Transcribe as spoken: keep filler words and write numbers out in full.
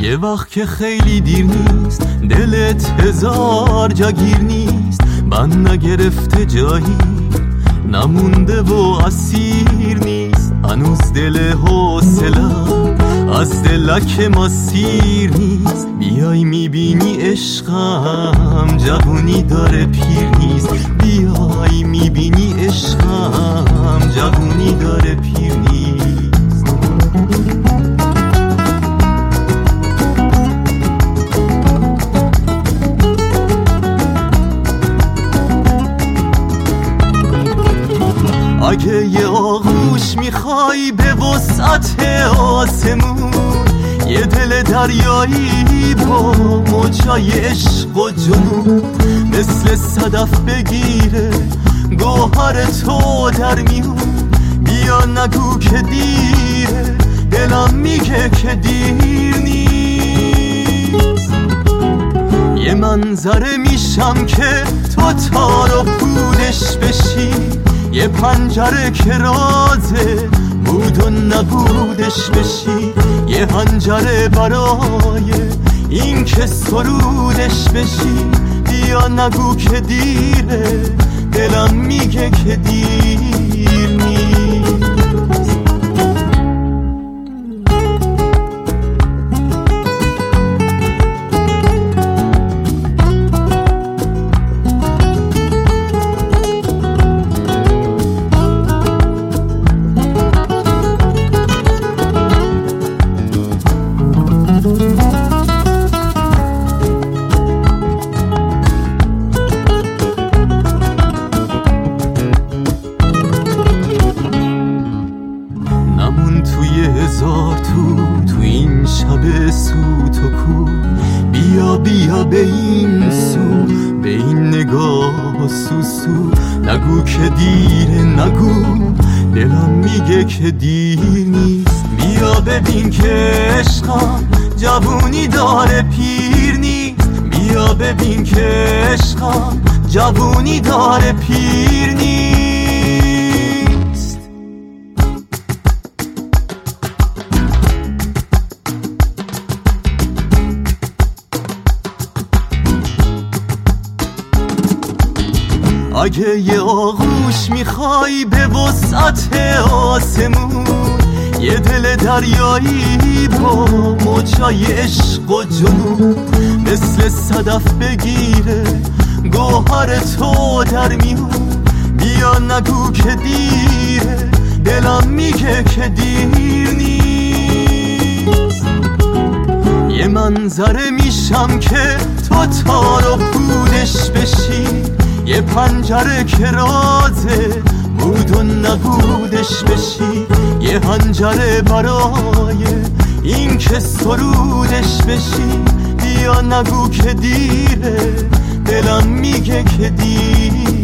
یه وقت که خیلی دیر نیست، دلت هزار جا گیر نیست، من نگرفته جایی نمونده و اسیر نیست. هنوز دل حوصله‌ام از دلک ما سیر نیست. بیای میبینی عشقم جوونی داره پیر نیست. بیای میبینی عشقم جوونی داره پیر نیست. اگه یه آغوش میخوای به وسعت آسمون، یه دل دریایی با موجای عشق و جنون، مثل صدف بگیره گوهر تو در میون. بیا نگو که دیره، دلم میگه که دیر نیست. یه منظره میشم که تو تار و پودش بشی، یه پنجره که رازه بود و نبودش بشی، یه هنجره برای این که سرودش بشی. بیا نگو که دیره، دلم میگه که دیر نیست. هزار تو تو این شب سوت و کو، بیا بیا به این سو، به این نگاه سوسو. نگو که دیره، نگو دلم میگه که دیر نیست. بیا ببین که عشقم جوونی داره پیر نیست. بیا ببین که عشقم جوونی داره پیر نیست. اگه یه آغوش میخوای به وسعت آسمون، یه دل دریایی با موجای عشق و جنون، مثل صدف بگیره گوهر تو در میون. بیا نگو که دیره، دلم میگه که دیر نیست. یه منظره میشم که تو تار و پودش بشی، یه پنجره که رازه بود و نبودش بشی، یه هنجره برای این که سرودش بشی. بیا نگو که دیره، دلم میگه که دیر